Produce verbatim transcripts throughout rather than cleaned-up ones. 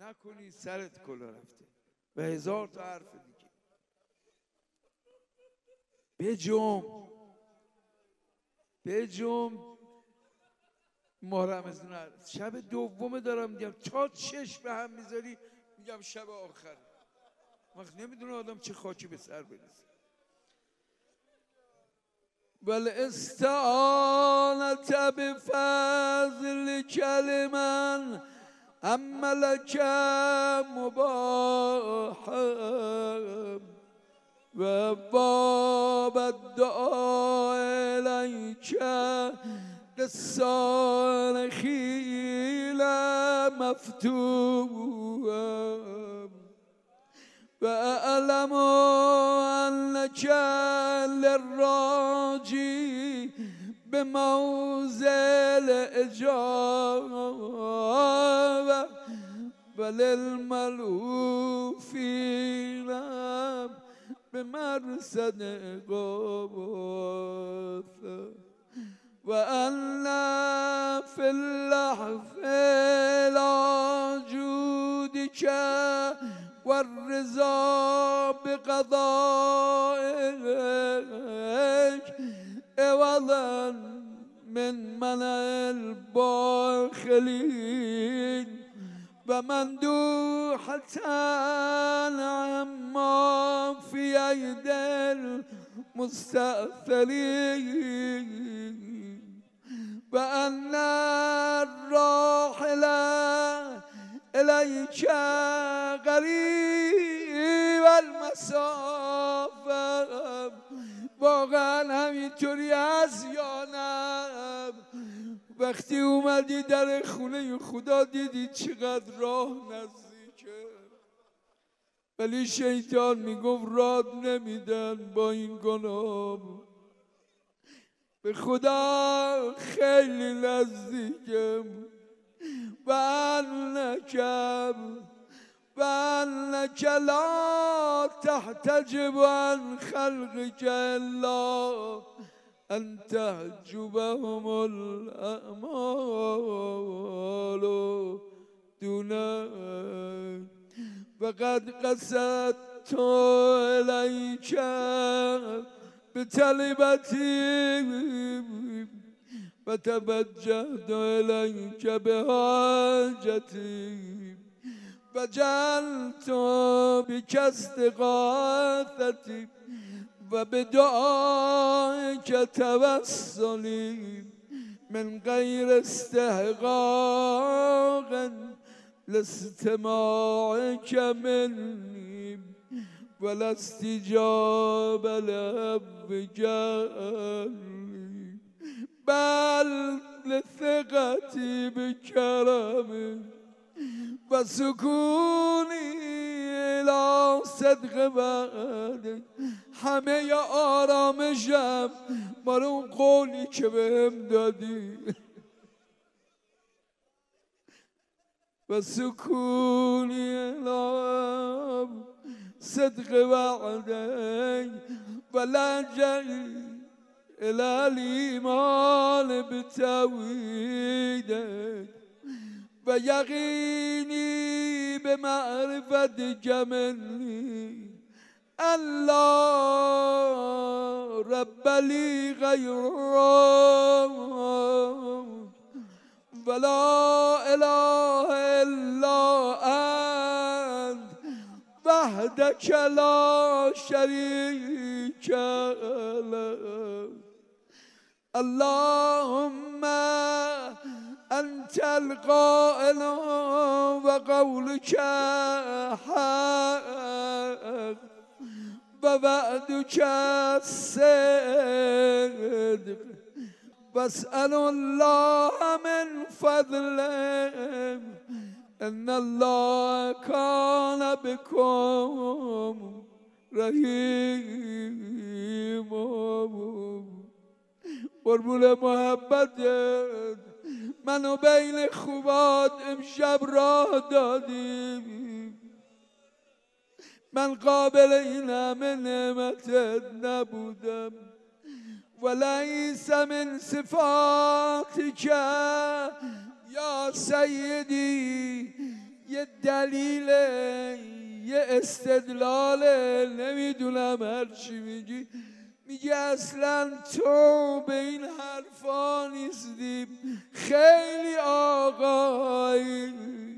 نکنی سرت کلا رفته و هزار تا حرف دیگه. بجم بجم ماه رمضان شب دومه دارم میگم تا چش به هم میذاری میگم شب آخر. وقت نمیدونه آدم چه خاکی به سر برسه. والاستعانت بفضل کلمن عملک مباحم و باب الدعاء الیک للصالحین مفتوحم و اعلم انک للراجی بموضع اجابه و للملوفین بمرصد قباثه و ان فی اللحظ لا جودک والرضا بقضائك عوضا من منع الباخلين ومندوحة عما في أيدي المستأثرين وأن الراحل إلیک قریب المسافه. واقعا همینطوری از یا نه؟ وقتی اومدی در خونه خدا دیدی چقدر راه نزدیکه، ولی شیطان میگفت راه نمیدن با این گناه. به خدا خیلی نزدیکم. و انک و انک لا تحتجب عن خلقک الا ان تحجبهم الاعمال دونک وقد قصدت الیک بطلبتی و توجهت الیک بحاجتی و جعلت بک استغاثتی و بدعایک توسلی من غیر استحقاق لاستماعک منی ولا استجاب لأبجلی بل لثقتی بکرمه و سکونی الی صدق وعدک. همه آرامشم مال اون قولی که بهم دادی. و سکونی الی صدق وعدک و لجئی الى الایمان بتوحیدک و یقینی به معرفت منی الله رب لی غیرک ولا اله الا انت وحدک لا شریک لک. اللهم انت القائل و قولک حق و وعدک صدق واسأل الله من فضله ان الله کان بكم رحیم. قربون محبتت منو بین خوبات امشب راه دادی. من قابل این همه نعمتت نبودم. ولیس من صفاتک یا سیدی یه دلیل یه استدلال نمیدونم هر چی میگی میگه اصلا تو به این حرفا نیستی خیلی آقایی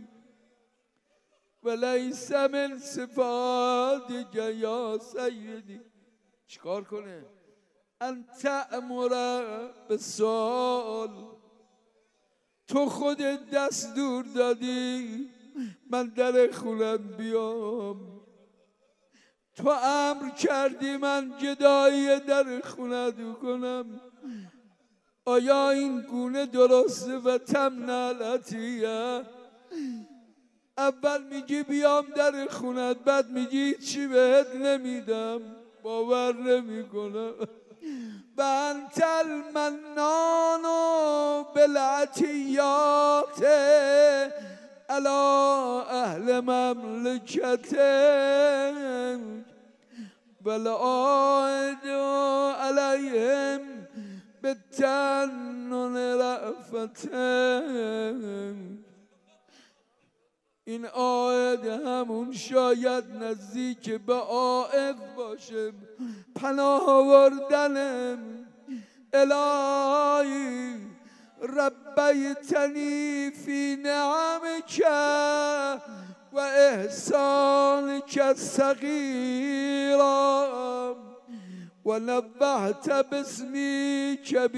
ولیس من صفاتک یا سیدی. چیکار کنه؟ ان تأمر به سوال، تو خودت دستور دادی من در خونت بیام، تو امر کردی من گدایی در خونت کنم. آیا این گونه درسته و تمنالتیه؟ اول میگی بیام در خونت، بعد میگی چی بهت نمیدم، باور نمیکنم. و انت المنان بالعطیات علی اهل مملکتک والعائد علیهم بالتنن رأفتک. این عائد همون شاید نزدیک به عائد باشه، پناه آوردنم. الهی ربیتنی فی نعمک و احسانک الصغیرا و نبهت باسمی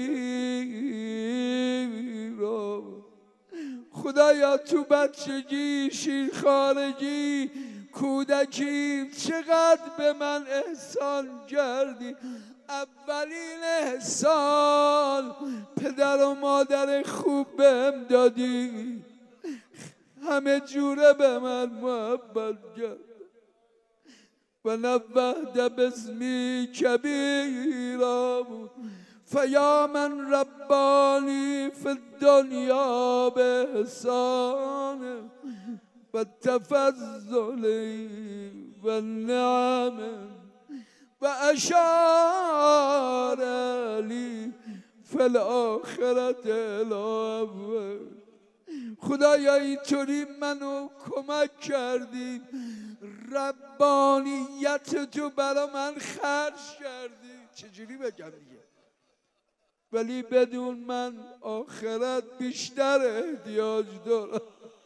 کبیرا. خدایا تو بچگی، شیرخوارگی، کودکی چقدر به من احسان کردی. اولین احسان پدر و مادر خوب بهم دادی، همه جوره به من محبت کرد. و نبهت باسمی کبیرا فیا من ربانی فی الدنیا باحسان و التفضل و النعم و اشار لی فی الاخرة الی. خدایا اینطوری منو کمک کردی، ربانیت تو برا من خرج کردی. چجوری بگم دیگه؟ ولی بدون من آخرت بیشتر احتیاج دارم.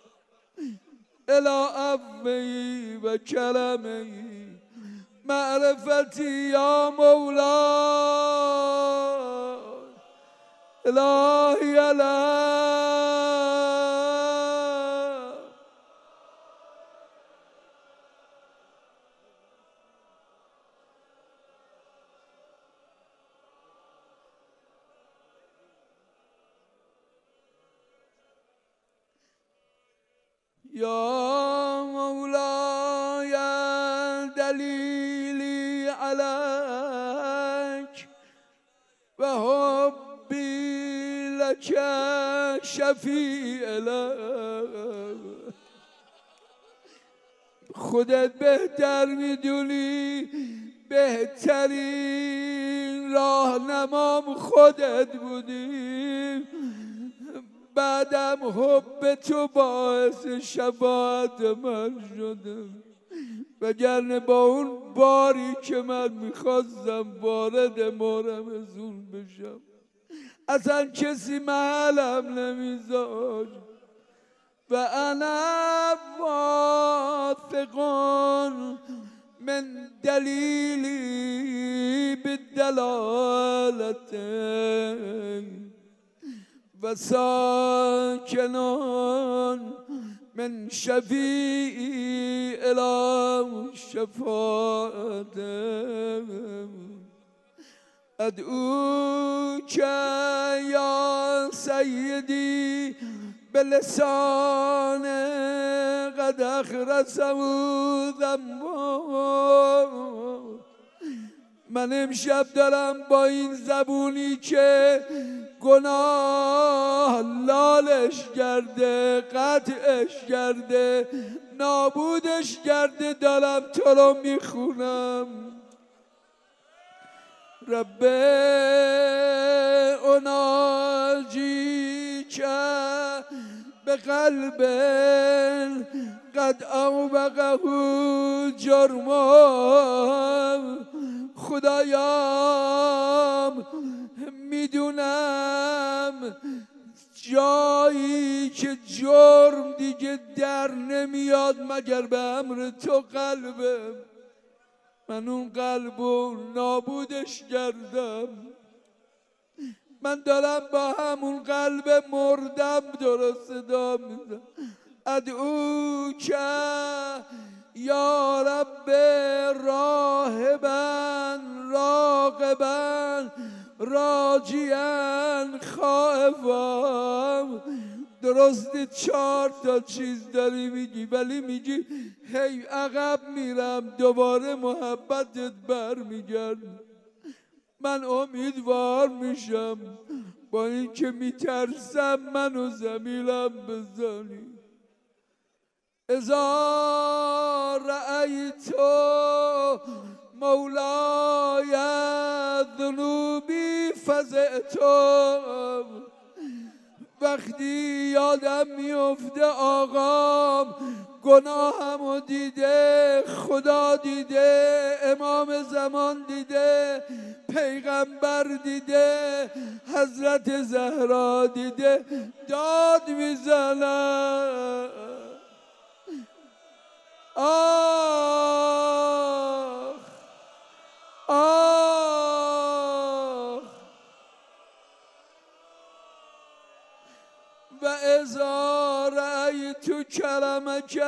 الی عفوی و کرمی معرفتی یا مولا الهی الهی. یا مولاي دلیلی علیک و حبی لک شفیع لک. خودت بهتر میدونی، بهترین راهنمام خودت بودی. بعدم حب تو باعث شفاعت من شده، وگرنه با اون باری که من میخواستم وارد مرمزون بشم اصلا کسی محلم نمیذاش. و انا واثقون من دلیلی بالدلالة و ساکنون من شفیعی الی شفاعت. ادعوک یا سیدی بلسان قد اخرسه ذنبا. من امشب دارم با این زبونی که گناه لالش کرده، قطعش کرده، نابودش کرده، دارم تو رو میخونم. رب اناجی که به قلب قد اوبقه جرمم خدایم میدونم جایی که جرم دیگه در نمیاد مگر به امر تو قلبم. من اون قلبو نابودش کردم. من دارم با همون قلب مردم درست صدا میزنم. ادعو که یا رب راهبا راغبا راجیا خائفا. درسته چهار تا چیز داری میگی ولی میگی هی عقب میرم دوباره محبتت برمیگرد. من امیدوار میشم با اینکه میترسم منو زمینم بزنی. اذا رأیت مولای ذنوبی فزعتم. وقتی یادم میفته آقام گناهمو دیده، خدا دیده، امام زمان دیده، پیغمبر دیده، حضرت زهرا دیده، داد میزنم. آه آه و اذا رأیت کرمک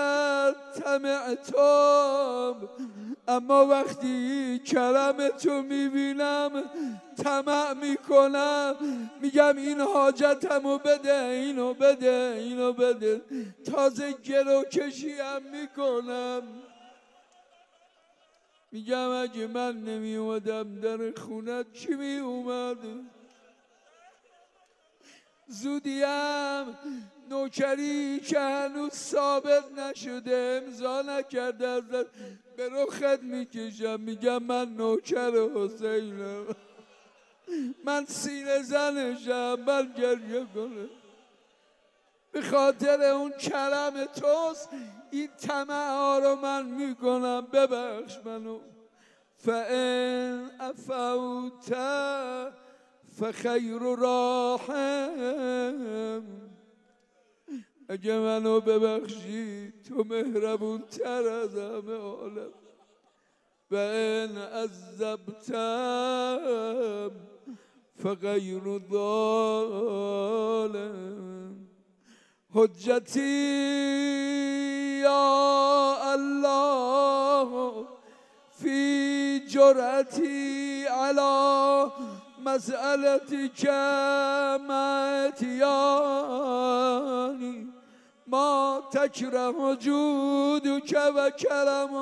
طمعتم. اما وقتی کرم تو میبینم طمع میکنم، میگم این حاجتمو بده، اینو بده، اینو بده، تازه گرو کشی هم میکنم. میگم اگه من نمی اومدم در خونت کی می اومد؟ زودیم نوکری که هنوز ثابت نشده، امضا نکرده، ازت به رخت میکشم. میگم من نوکر حسینم، من سینه زنشم، من گریه کنم. به خاطر اون کرم توست این طمع ها رو من میکنم. ببخش منو. فان عفوت فخیر راحم. اگه منو ببخشی تو مهربون تر از همه عالم. و ان عذبتم فغیر ظالم. حجتی یا الله فی جرأتی علی مسئلتی که ماتیانی ما تکرم جودک و کرم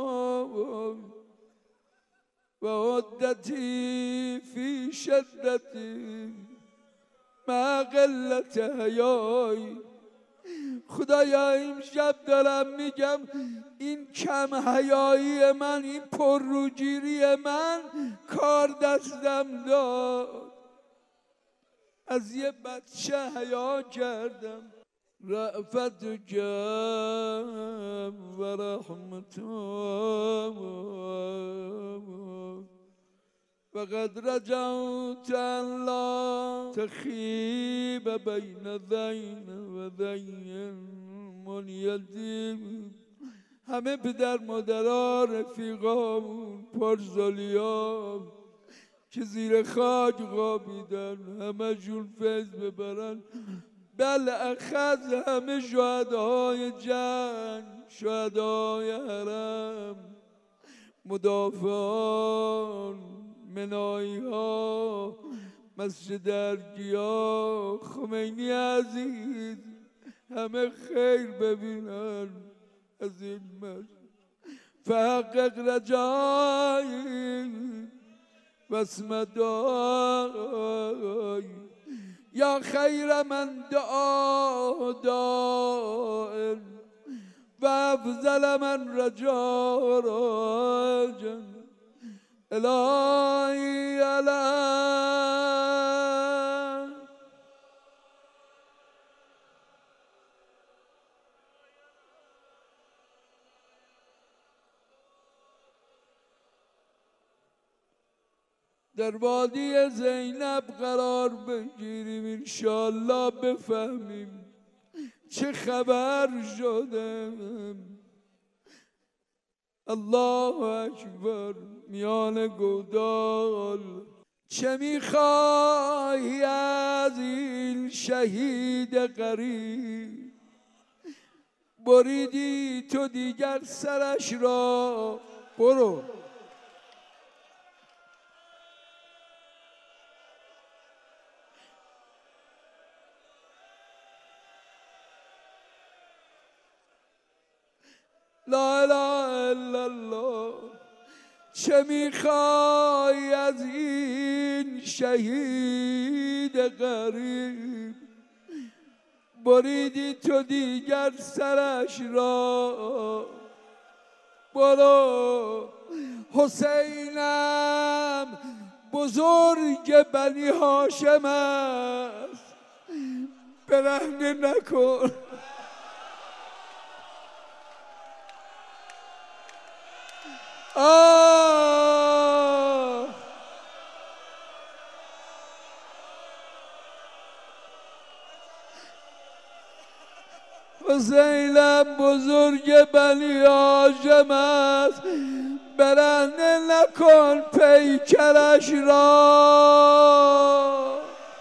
و عدتی فی شدتی مع قلت حیایی. خدایا این شب دارم میگم این کم حیایی من، این پرروگیری من کار دستم داد. از یه بچه حیا کردم. رأفت کم و رحمت فقد رجعت ان لا تخیب بین ذین و ذین منیتی. همه پدر مادرها، رفیقامون، پارسالیام که زیر خاک خوابیدن، همه جون فیض ببرن. بالاخص همه شهدای جنگ، شهدای حرم، مدافعان، منایی ها، مسجد ارگیا، خمینی عزیز، همه خیر ببینن از این مسجد. فحقق رجایی واسم دعای یا خیر من دعا دائم و افضل من رجا راجا. الهی الان در وادی زینب قرار بگیریم، انشالله بفهمیم چه خبر شده. الله اکبر. میان گودال چه میخوای از این شهید غریب؟ بریدی تو دیگر سرش را، برو. لا اله الا الله. چه میخوای از این شهید غریب؟ بریدی تو دیگر سرش را، برو. حسینم بزرگ بنی هاشم است، برهنه نکن. آه حسینم بزرگ بنی هاشم است، برهنه نکن پیکرش را.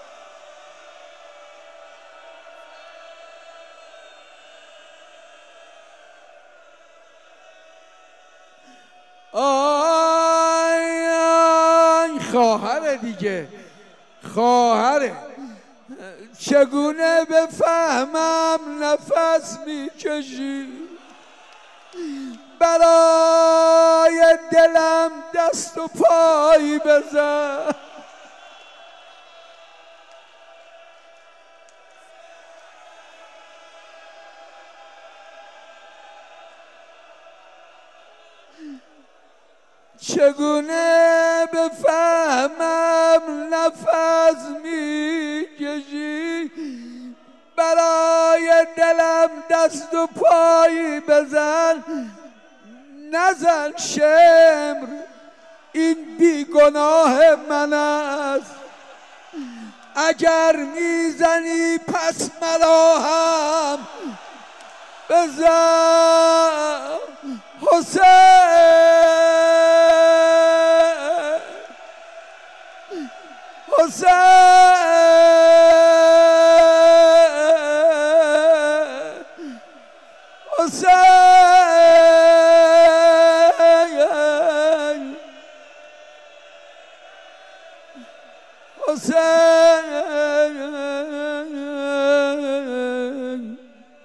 آی آی خواهره دیگه، خواهره. چگونه بفهمم نفس میکشی؟ برای دلم دست و پای بزن. چگونه بفهمم نفس میکشی؟ برای دلم دست و پای بزن. نزن شمر، این بیگناه من است. اگر میزنی پس مرا هم بزن. حسین حسین حسین حسین.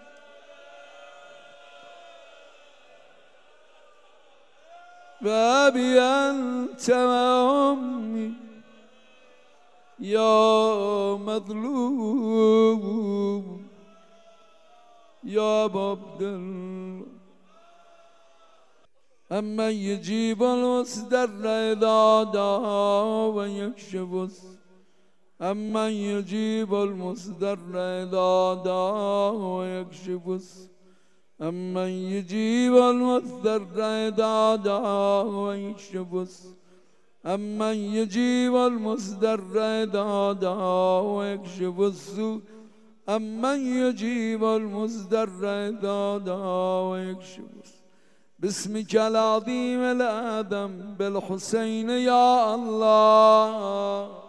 بابی انت امي يا مظلوم يا ابا عبد الله. أمن يجيب المصدر إذا دعا ويكشف السوء. أمن يجيب المصدر إذا دعا ويكشف السوء. أمن يجيب المصدر إذا دعا ويكشف السوء. أمن يجيب المصدر إذا دعا ويكشف السوء. أمن يجيب المصدر إذا دعا ويكشف السوء. باسمك العظيم الأعظم بالحسين يا الله.